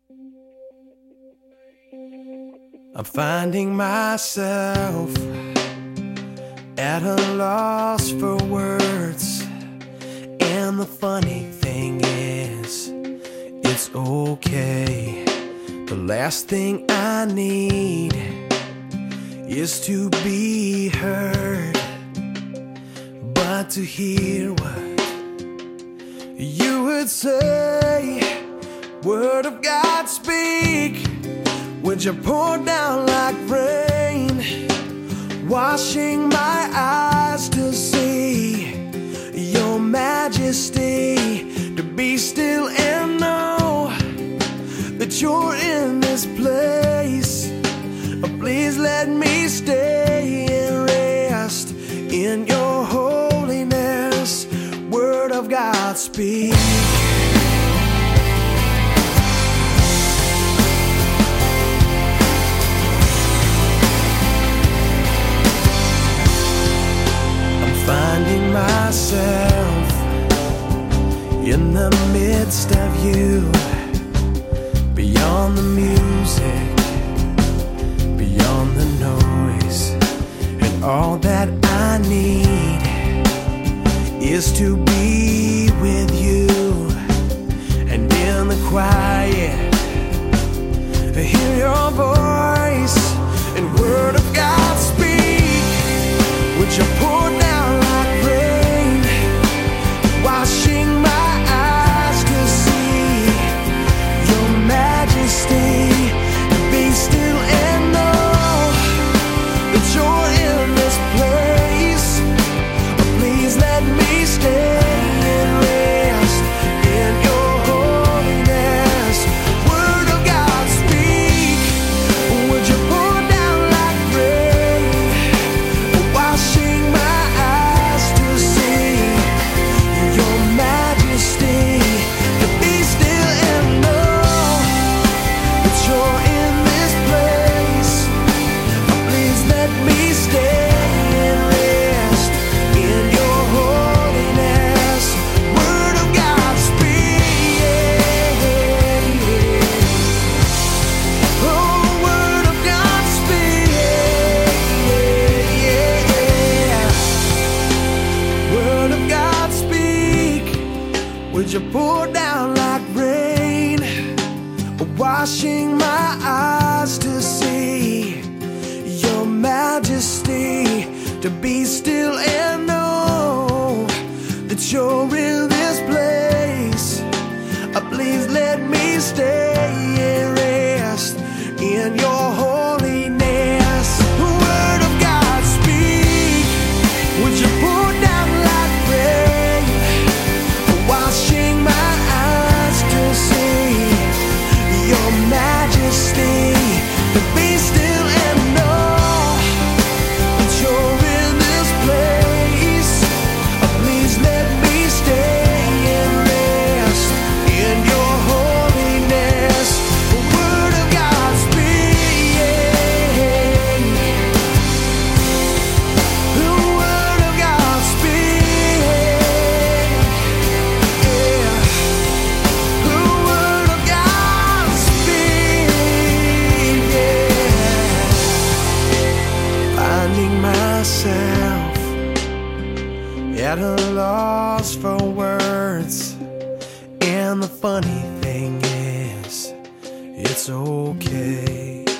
I'm finding myself at a loss for words. And the funny thing is, it's okay. The last thing I need is to be heard, but to hear what you would say. Word of God, speak. Would you pour down like rain, washing my eyes to see your majesty, to be still and know that you're in this place. Please let me stay and rest in your holiness. Word of God, speak. Finding myself in the midst of you, beyond the music, beyond the noise, and all that I need is to be with you. And in the quiet, hear your voice, and word of God, speak. Would you pour down like rain, washing my eyes to see your majesty, and be still and know that you're in this place. Please let me stay and rest in your holiness. Word of God, speak. Would you pour down like rain, washing my eyes to see your majesty, to be still and know that you're in this place. Please let me stay and rest in your holiness. Word of God, speak. Oh, word of God, speak. Word of God, speak. Would you pour down like rain, washing my eyes to see your majesty, to be still and know that you're in this place. Please let me stay and rest in your holiness. Word of God, speak. Would you pour down like rain, washing my eyes to see your majesty, to be still and know that you're in this place. Please let me stay and rest in your holiness. Word of God, speak. The word of God, speak. The word of God, speak. Finding myself at a loss for words. And the funny thing is, it's okay.